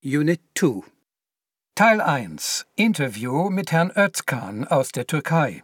Unit 2. Teil 1. Interview mit Herrn Özkan aus der Türkei.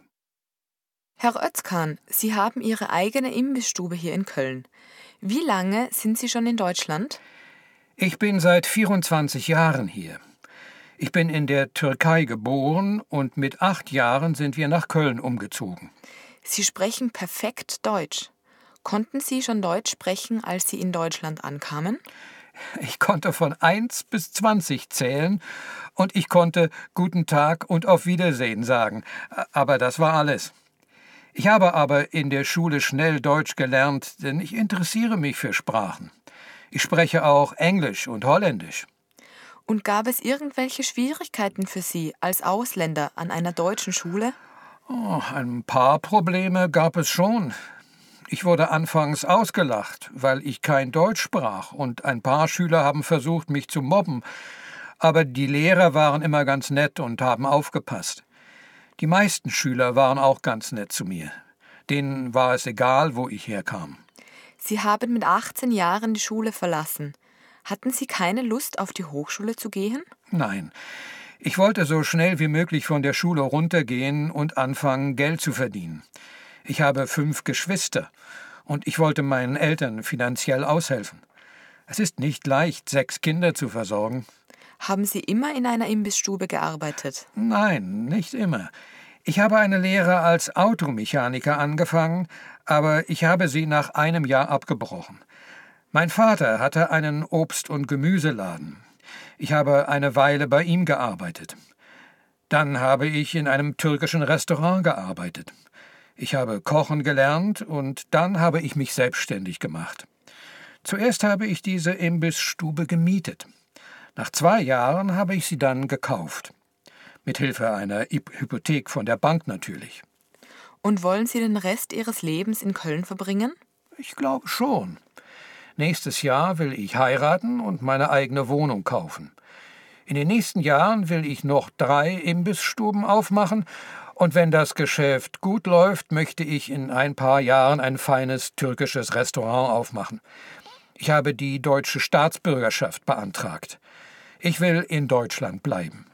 Herr Özkan, Sie haben Ihre eigene Imbissstube hier in Köln. Wie lange sind Sie schon in Deutschland? Ich bin seit 24 Jahren hier. Ich bin in der Türkei geboren und mit 8 Jahren sind wir nach Köln umgezogen. Sie sprechen perfekt Deutsch. Konnten Sie schon Deutsch sprechen, als Sie in Deutschland ankamen? Ich konnte von 1 bis 20 zählen und ich konnte Guten Tag und Auf Wiedersehen sagen. Aber das war alles. Ich habe aber in der Schule schnell Deutsch gelernt, denn ich interessiere mich für Sprachen. Ich spreche auch Englisch und Holländisch. Und gab es irgendwelche Schwierigkeiten für Sie als Ausländer an einer deutschen Schule? Oh, ein paar Probleme gab es schon. Ich wurde anfangs ausgelacht, weil ich kein Deutsch sprach, und ein paar Schüler haben versucht, mich zu mobben. Aber die Lehrer waren immer ganz nett und haben aufgepasst. Die meisten Schüler waren auch ganz nett zu mir. Denen war es egal, wo ich herkam. Sie haben mit 18 Jahren die Schule verlassen. Hatten Sie keine Lust, auf die Hochschule zu gehen? Nein, ich wollte so schnell wie möglich von der Schule runtergehen und anfangen, Geld zu verdienen. Ich habe 5 Geschwister und ich wollte meinen Eltern finanziell aushelfen. Es ist nicht leicht, 6 Kinder zu versorgen. Haben Sie immer in einer Imbissstube gearbeitet? Nein, nicht immer. Ich habe eine Lehre als Automechaniker angefangen, aber ich habe sie nach einem Jahr abgebrochen. Mein Vater hatte einen Obst- und Gemüseladen. Ich habe eine Weile bei ihm gearbeitet. Dann habe ich in einem türkischen Restaurant gearbeitet. Ich habe kochen gelernt und dann habe ich mich selbstständig gemacht. Zuerst habe ich diese Imbissstube gemietet. Nach 2 Jahren habe ich sie dann gekauft. Mit Hilfe einer Hypothek von der Bank natürlich. Und wollen Sie den Rest Ihres Lebens in Köln verbringen? Ich glaube schon. Nächstes Jahr will ich heiraten und meine eigene Wohnung kaufen. In den nächsten Jahren will ich noch 3 Imbissstuben aufmachen und wenn das Geschäft gut läuft, möchte ich in ein paar Jahren ein feines türkisches Restaurant aufmachen. Ich habe die deutsche Staatsbürgerschaft beantragt. Ich will in Deutschland bleiben.